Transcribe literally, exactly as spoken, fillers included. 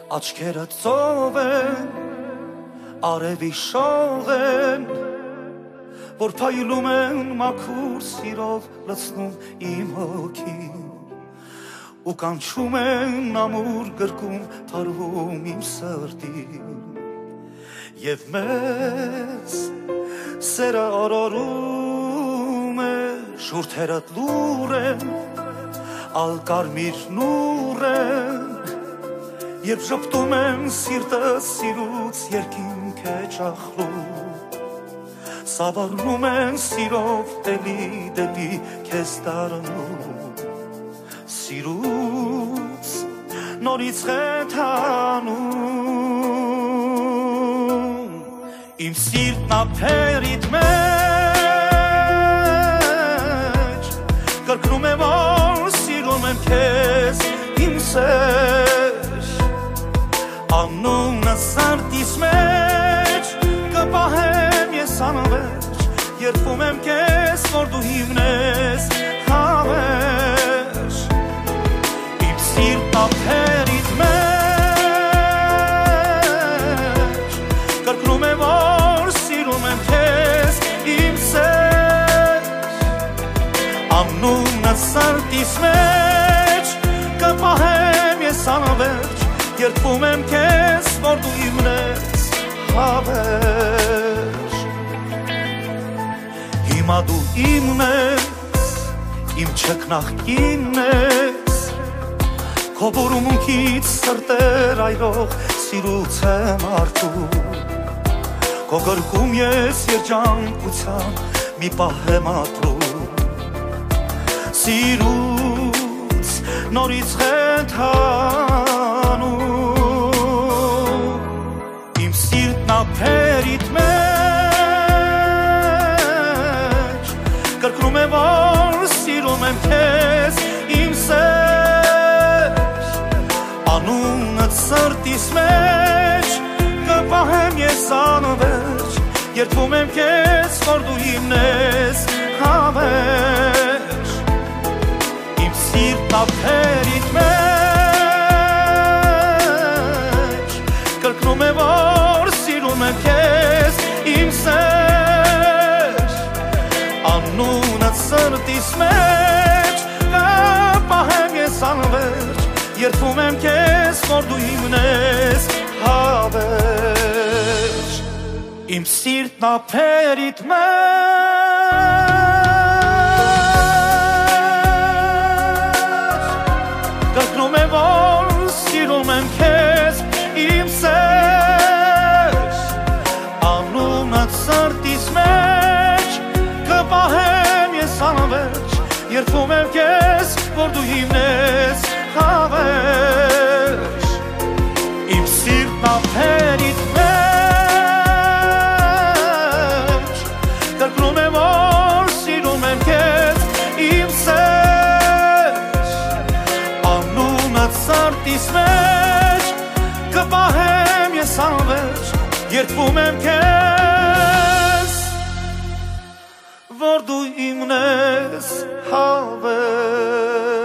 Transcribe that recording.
Աչքերդ ծով են, արևի շող են, որ փայլում են մաքուր սիրով լցնում իմ հոգին ու կանչում են ամուր գրկում թարվում իմ սրտին և մեզ սերը օրորում է շուրթերդ լուր են ալ կարմիր նուր են երբ ժպտում եմ սիրտս սիրուց երկինք է ճախլում Սավառնում են սիրով դելի դեպի քեզ դառնում Սիրուց նորից խեթանում Իմ սիրտն ափերիդ մեջ կրկնում է որ սիրում եմ քեզ իմ սեր Անունը սրտիս մեջ կպահեմ ես անվերջ Երբում եմ կես, որ դու հիմնես հավերջ Իմ սիրտ ափերիդ մեջ Կրկնում է, որ սիրում եմ կես իմ սեր Անունը սրտիս մեջ կպահեմ ես անվերջ Երբում եմ կես, որ դու հիմնես հավերջ Հիմա դու իմն ես, իմ չքնախքինն ես Քո բուրումունքից սրտեր այրող սիրուց եմ արդու Քո գրկում ես երջանկության մի պահ եմ ապրում Սիրուց նորից խեթանում Իմ սիրտն ափերիդ մեջ Կրկնում է, որ սիրում եմ քեզ իմ սեր Անունդ սրտիս մեջ կպահեմ ես անվերջ Երբում եմ քեզ, որ դու հիմնես հավերջ Իմ սիրտն ափերիդ մեջ Կրկնում է, որ սիրում եմ քեզ իմ սեր Անունդ սրտիս մեջ կպահեմ ես անվերջ Երբում եմ քեզ, որ դու հիմնես հավերջ Իմ սիրտն ափերիդ մեջ Կրկնում է, որ սիրում եմ քեզ իմ սեր Անունդ սրտիս մեջ կպահեմ ես անվերջ Երբում եմ քեզ, որ դու հիմնես հավերջ Իմ սիրտն ափերիդ մեջ Կրկնում է, որ սիրում եմ քեզ իմ սեր Անունդ սրտիս մեջ կպահեմ ես անվերջ Երբում եմ քեզ, որ դու իմն ես հավերջ